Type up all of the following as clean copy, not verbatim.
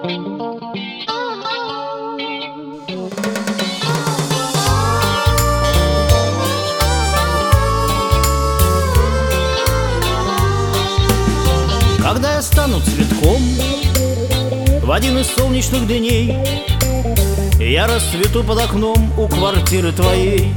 Когда я стану цветком в один из солнечных дней, я расцвету под окном у квартиры твоей,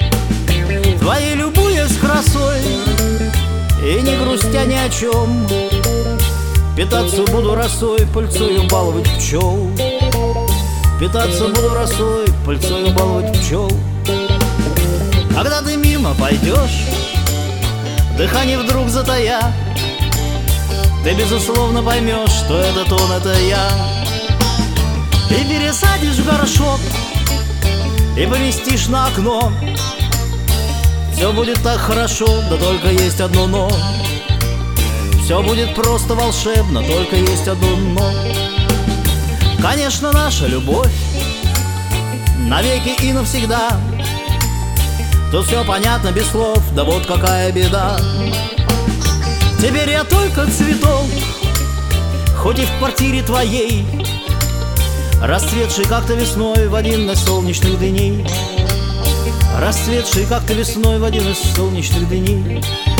любуясь красой и не грустя ни о чем. Питаться буду росой, пыльцою баловать пчел. Питаться буду росой, пыльцою баловать пчел. Когда ты мимо пойдешь, дыхание вдруг затая, ты безусловно поймешь, что этот он, это я. И пересадишь в горшок и поместишь на окно. Все будет так хорошо, да только есть одно но. Все будет просто волшебно, только есть одно но. Конечно, наша любовь навеки и навсегда. Тут все понятно без слов, да вот какая беда. Теперь я только цветок, хоть и в квартире твоей, расцветший как-то весной в один из солнечных дней. Расцветший как-то весной в один из солнечных дней.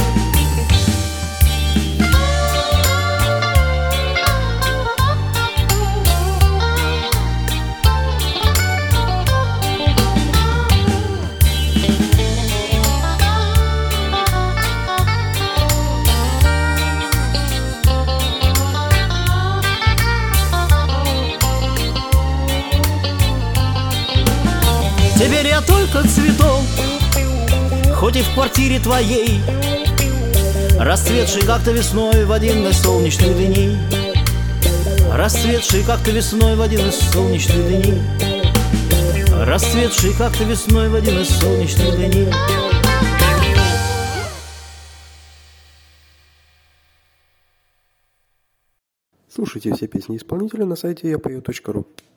Теперь я только цветок, хоть и в квартире твоей, расцветший как-то весной в один из солнечных дней. Расцветший как-то весной в один из солнечных дней. Расцветший как-то весной в один из солнечных дней. Слушайте все песни исполнителя на сайте yapою.ru.